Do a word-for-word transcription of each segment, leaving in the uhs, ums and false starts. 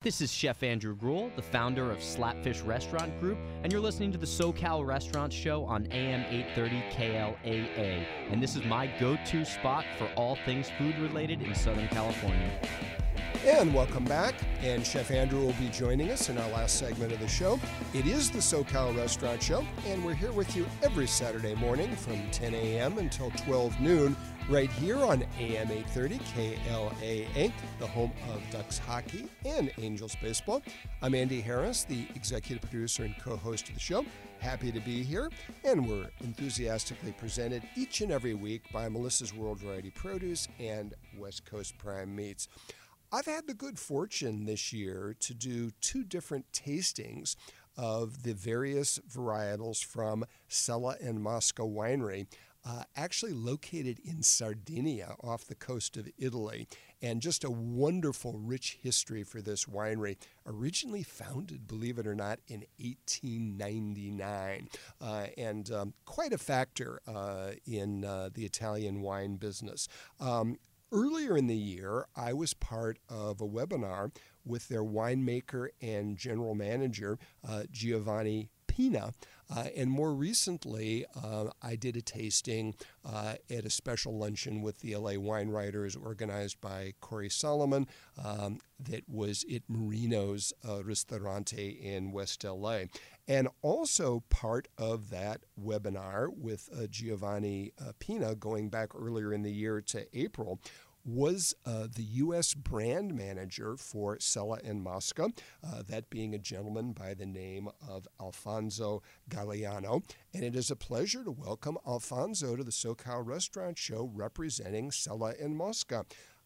This is Chef Andrew Gruhl, the founder of Slapfish Restaurant Group, and you're listening to the SoCal Restaurant Show on A M eight thirty K L A A. And this is my go-to spot for all things food-related in Southern California. And welcome back. And Chef Andrew will be joining us in our last segment of the show. It is the SoCal Restaurant Show, and we're here with you every Saturday morning from ten a.m. until twelve noon, right here on A M eight thirty K L A A, the home of Ducks hockey and Angels baseball. I'm Andy Harris, the executive producer and co-host of the show. Happy to be here, and we're enthusiastically presented each and every week by Melissa's World Variety Produce and West Coast Prime Meats. I've had the good fortune this year to do two different tastings of the various varietals from Sella and Mosca Winery, uh, actually located in Sardinia off the coast of Italy, and just a wonderful, rich history for this winery, originally founded, believe it or not, in eighteen ninety-nine, uh, and um, quite a factor uh, in uh, the Italian wine business. Um, Earlier in the year, I was part of a webinar with their winemaker and general manager, uh, Giovanni Pina. Uh, and more recently, uh, I did a tasting uh, at a special luncheon with the L A wine writers organized by Corey Solomon um, that was at Marino's uh, Ristorante in West L A. And also part of that webinar with uh, Giovanni uh, Pina going back earlier in the year to April was uh, the U S brand manager for Sella and Mosca, uh, that being a gentleman by the name of Alfonso Galliano. And it is a pleasure to welcome Alfonso to the SoCal Restaurant Show representing Sella and Mosca.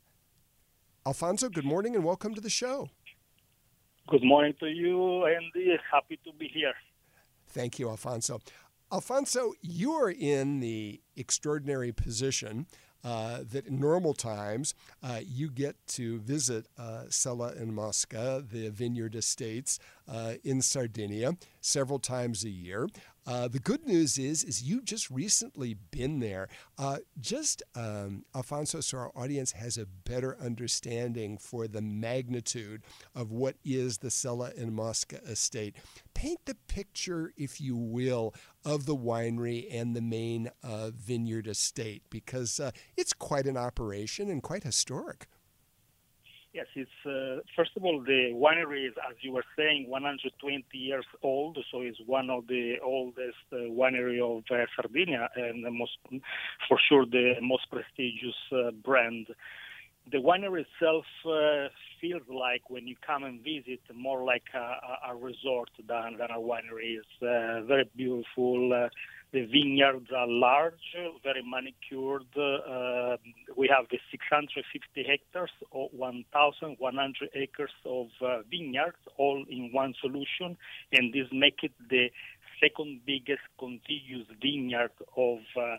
Alfonso, good morning and welcome to the show. Good morning to you, Andy. Happy to be here. Thank you, Alfonso. Alfonso, you are in the extraordinary position Uh, that in normal times uh, you get to visit uh, Sella and Mosca, the vineyard estates uh, in Sardinia, several times a year. Uh, the good news is, is you've just recently been there. Uh, just, um, Alfonso, so our audience has a better understanding for the magnitude of what is the Sella and Mosca estate. Paint the picture, if you will, of the winery and the main uh, vineyard estate, because uh, it's quite an operation and quite historic. Yes, it's uh, first of all, the winery is, as you were saying, one hundred twenty years old, so it's one of the oldest uh, winery of uh, Sardinia, and the most, for sure, the most prestigious uh, brand. The winery itself uh, feels like, when you come and visit, more like a, a resort than, than a winery. It's uh, very beautiful. Uh, the vineyards are large, very manicured. Uh, we have the six hundred fifty hectares or one thousand one hundred acres of uh, vineyards, all in one solution, and this makes it the second biggest contiguous vineyard of uh,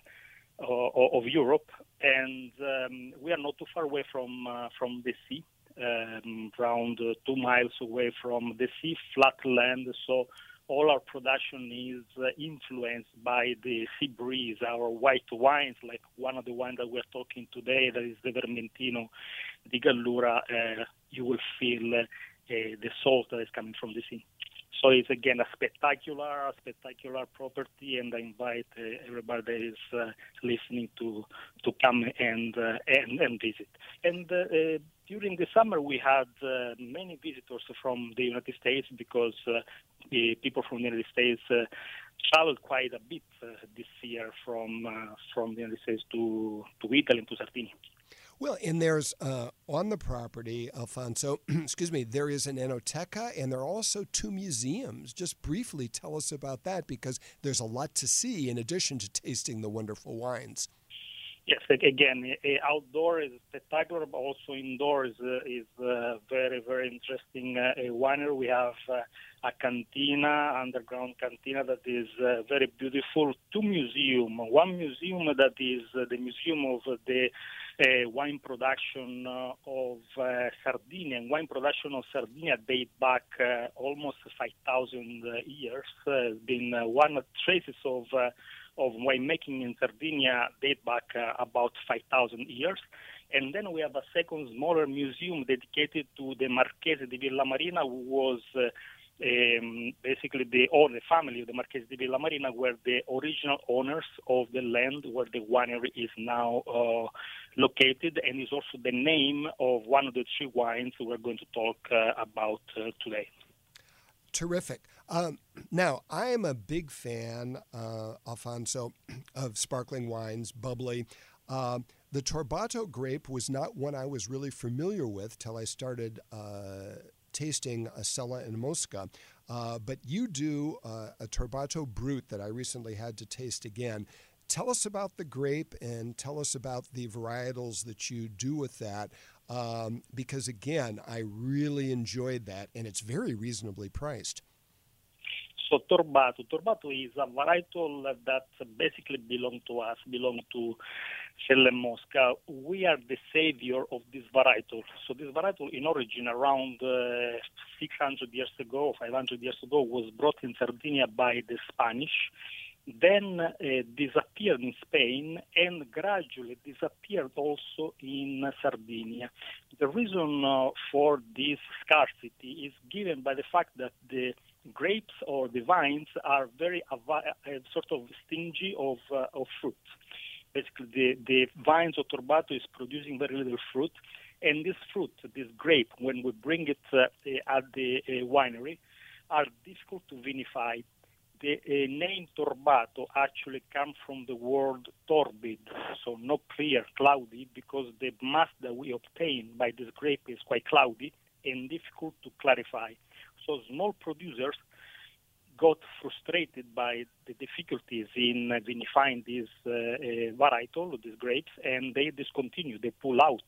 of Europe, and um, we are not too far away from uh, from the sea, um, around uh, two miles away from the sea, flat land. So all our production is uh, influenced by the sea breeze. Our white wines, like one of the wines that we're talking today, that is the Vermentino di Gallura, uh, you will feel uh, uh, the salt that is coming from the sea. So it's, again, a spectacular, spectacular property, and I invite uh, everybody that is uh, listening to to come and uh, and, and visit. And uh, uh, during the summer, we had uh, many visitors from the United States, because uh, the people from the United States uh, traveled quite a bit uh, this year from uh, from the United States to, to Italy and to Sardinia. Well, and there's, uh, on the property, Alfonso, excuse me, there is an enoteca, and there are also two museums. Just briefly tell us about that, because there's a lot to see in addition to tasting the wonderful wines. Yes, again, outdoor is spectacular, but also indoor is, uh, is uh, very, very interesting uh, winery. We have uh, a cantina, underground cantina, that is uh, very beautiful. Two museums. One museum that is uh, the Museum of the uh, Wine Production uh, of uh, Sardinia. And wine production of Sardinia date back uh, almost five thousand uh, years. Uh, it's been uh, one of the traces of uh, of winemaking in Sardinia date back uh, about five thousand years. And then we have a second smaller museum dedicated to the Marchese di Villamarina, who was uh, um, basically the or the family of the Marchese di Villamarina were the original owners of the land where the winery is now uh, located, and is also the name of one of the three wines we're going to talk uh, about uh, today. Terrific. Um, now, I am a big fan, uh, Alfonso, of sparkling wines, bubbly. Uh, the Torbato grape was not one I was really familiar with till I started uh, tasting a Sella and Mosca. Uh, but you do uh, a Torbato Brut that I recently had to taste again. Tell us about the grape and tell us about the varietals that you do with that, um, because, again, I really enjoyed that, and it's very reasonably priced. So Torbato, Torbato is a varietal that basically belong to us, belong to Sella and Mosca. We are the savior of this varietal. So this varietal, in origin, around uh, six hundred years ago, five hundred years ago, was brought in Sardinia by the Spanish, then uh, disappeared in Spain, and gradually disappeared also in Sardinia. The reason uh, for this scarcity is given by the fact that the grapes or the vines are very uh, sort of stingy of uh, of fruit. Basically, the, the vines of Torbato is producing very little fruit, and this fruit, this grape, when we bring it uh, at the uh, winery, are difficult to vinify. The uh, name Torbato actually comes from the word torbid, so not clear, cloudy, because the mass that we obtain by this grape is quite cloudy and difficult to clarify. So small producers got frustrated by the difficulties in uh, vinifying this uh, uh, varietal, these grapes, and they discontinued, they pull out.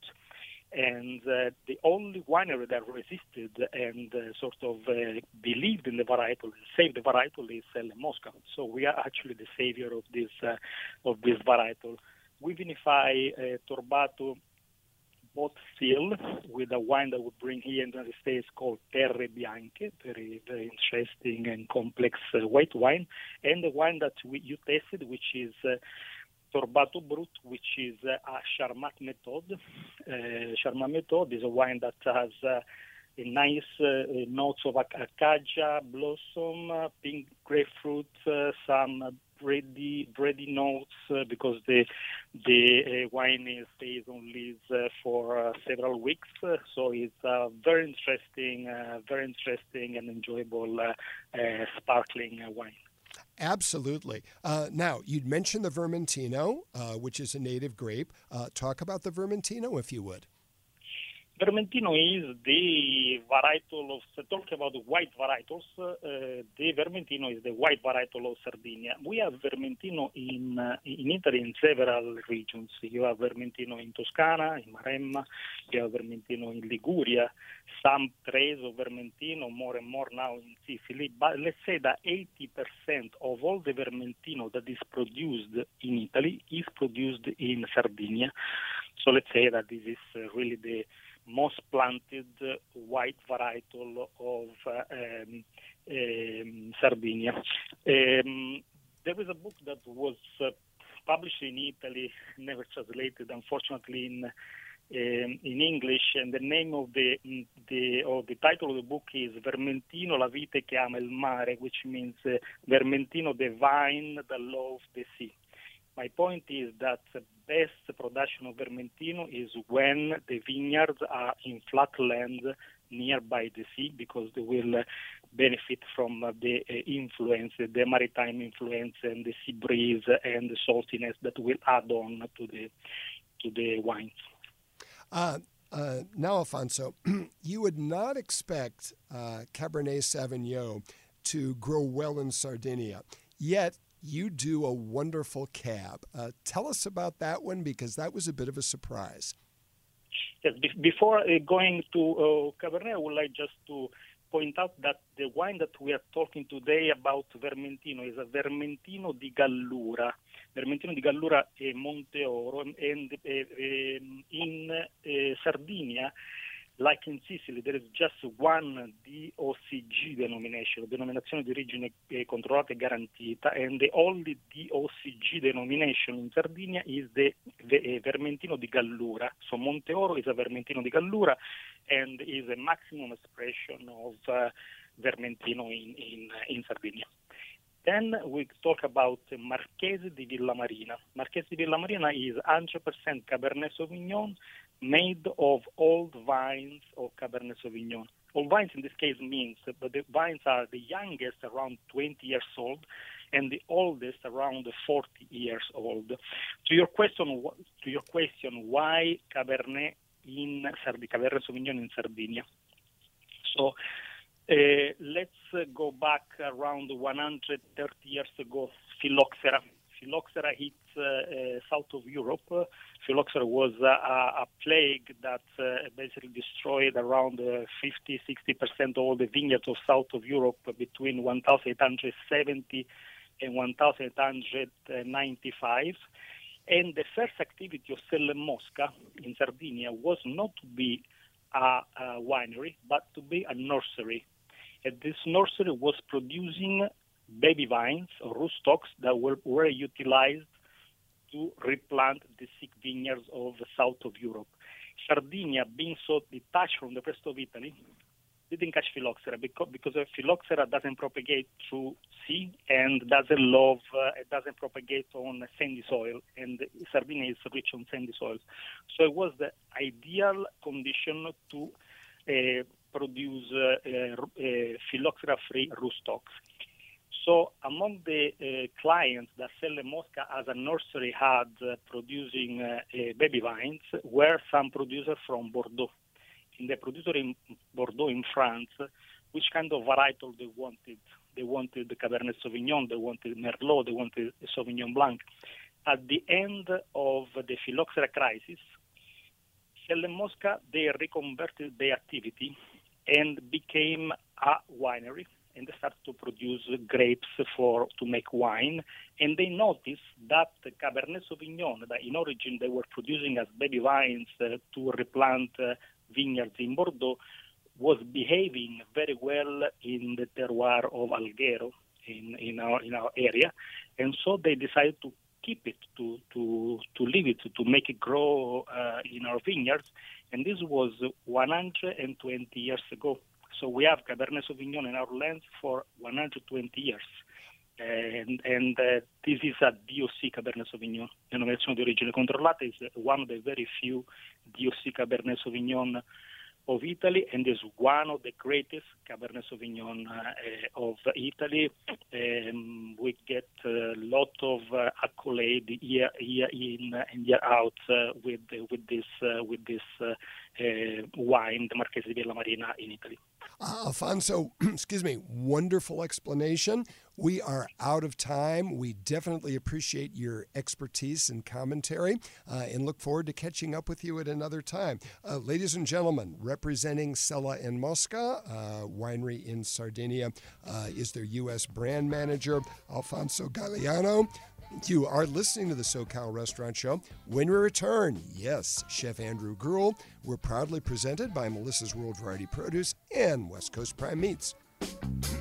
And uh, the only winery that resisted and uh, sort of uh, believed in the varietal, saved the varietal, is Sella and Mosca. So we are actually the savior of this uh, of this varietal. We vinify uh, Torbato both still with a wine that we bring here in the United States called Terre Bianche, very very interesting and complex uh, white wine, and the wine that we you tasted, which is uh, Torbato Brut, which is uh, a Charmat Méthode. Uh, Charmat Méthode is a wine that has uh, a nice uh, notes of acacia, blossom, uh, pink grapefruit, uh, some uh, bready, bready notes, uh, because the the uh, wine is stays on lees uh, for uh, several weeks. Uh, so it's uh, very interesting, uh, very interesting and enjoyable uh, uh, sparkling uh, wine. Absolutely. Uh, now, you'd mentioned the Vermentino, uh, which is a native grape. Uh, talk about the Vermentino, if you would. Vermentino is the varietal of, talking about the white varietals, uh, the Vermentino is the white varietal of Sardinia. We have Vermentino in uh, in Italy in several regions. You have Vermentino in Toscana, in Maremma, you have Vermentino in Liguria, some trace of Vermentino, more and more now in Sicily. But let's say that eighty percent of all the Vermentino that is produced in Italy is produced in Sardinia. So let's say that this is uh, really the most planted uh, white varietal of uh, um, um, Sardinia. Um, there is a book that was uh, published in Italy, never translated, unfortunately, in um, in English, and the name of the the or the title of the book is Vermentino, la vite che ama il mare, which means uh, Vermentino, the vine that loves the sea. My point is that the best production of Vermentino is when the vineyards are in flat land nearby the sea, because they will uh, benefit from uh, the uh, influence, the maritime influence, and the sea breeze and the saltiness that will add on to the to the wines. Uh, uh, now, Alfonso, you would not expect uh, Cabernet Sauvignon to grow well in Sardinia, yet you do a wonderful cab. Uh, tell us about that one, because that was a bit of a surprise. Yes, be- before uh, going to uh, Cabernet, I would like just to point out that the wine that we are talking today about Vermentino is a Vermentino di Gallura. Vermentino di Gallura è Monte Oro, and uh, uh, in uh, Sardinia, like in Sicily, there is just one D O C G denomination, denominazione di origine controllata e garantita, and the only D O C G denomination in Sardinia is the Vermentino di Gallura. So Monte Oro is a Vermentino di Gallura and is a maximum expression of uh, Vermentino in, in, in Sardinia. Then we talk about Marchese di Villamarina. Marchese di Villamarina is one hundred percent Cabernet Sauvignon made of old vines of Cabernet Sauvignon. Old vines in this case means that the vines are the youngest around twenty years old and the oldest around forty years old. To your question, to your question, why Cabernet in Sardinia, Cabernet Sauvignon in Sardinia? So uh, let's uh, go back around one hundred thirty years ago. Phylloxera. Phylloxera hit uh, uh, south of Europe. Uh, phylloxera was uh, a, a plague that uh, basically destroyed around uh, fifty to sixty percent of all the vineyards of south of Europe between eighteen seventy and eighteen ninety-five. And the first activity of Selle Mosca in Sardinia was not to be a, a winery, but to be a nursery. And this nursery was producing baby vines or rootstocks that were, were utilized to replant the sick vineyards of the south of Europe. Sardinia, being so detached from the rest of Italy, didn't catch phylloxera because, because phylloxera doesn't propagate through sea and doesn't love, uh, it doesn't propagate on sandy soil, and Sardinia is rich on sandy soils. So it was the ideal condition to uh, produce uh, uh, uh, phylloxera-free rootstocks. So among the uh, clients that Selle Mosca as a nursery had uh, producing uh, uh, baby vines were some producers from Bordeaux. And the producer in Bordeaux in France, which kind of varietal they wanted. They wanted the Cabernet Sauvignon, they wanted Merlot, they wanted Sauvignon Blanc. At the end of the phylloxera crisis, Selle Mosca, they reconverted their activity and became a winery. And they started to produce grapes for to make wine. And they noticed that the Cabernet Sauvignon, that in origin they were producing as baby vines uh, to replant uh, vineyards in Bordeaux, was behaving very well in the terroir of Alghero in, in our in our area. And so they decided to keep it, to to to leave it, to make it grow uh, in our vineyards. And this was one hundred twenty years ago. So we have Cabernet Sauvignon in our lands for one hundred twenty years. And, and uh, this is a D O C Cabernet Sauvignon. Denominazione di origine controllata is one of the very few D O C Cabernet Sauvignon of Italy, and is one of the greatest Cabernet Sauvignon uh, of Italy. Um, we get a lot of uh, accolade year, year in and year out uh, with with this uh, with this uh, uh, wine, the Marchese di Villamarina in Italy. Uh, Alfonso, excuse me, wonderful explanation. We are out of time. We definitely appreciate your expertise and commentary uh, and look forward to catching up with you at another time. Uh, ladies and gentlemen, representing Selle and Mosca, uh, winery in Sardinia, uh, is their U S brand manager, Alfonso Galiano. You are listening to the SoCal Restaurant Show. When we return, yes, Chef Andrew Gruel. We're proudly presented by Melissa's World Variety Produce and West Coast Prime Meats.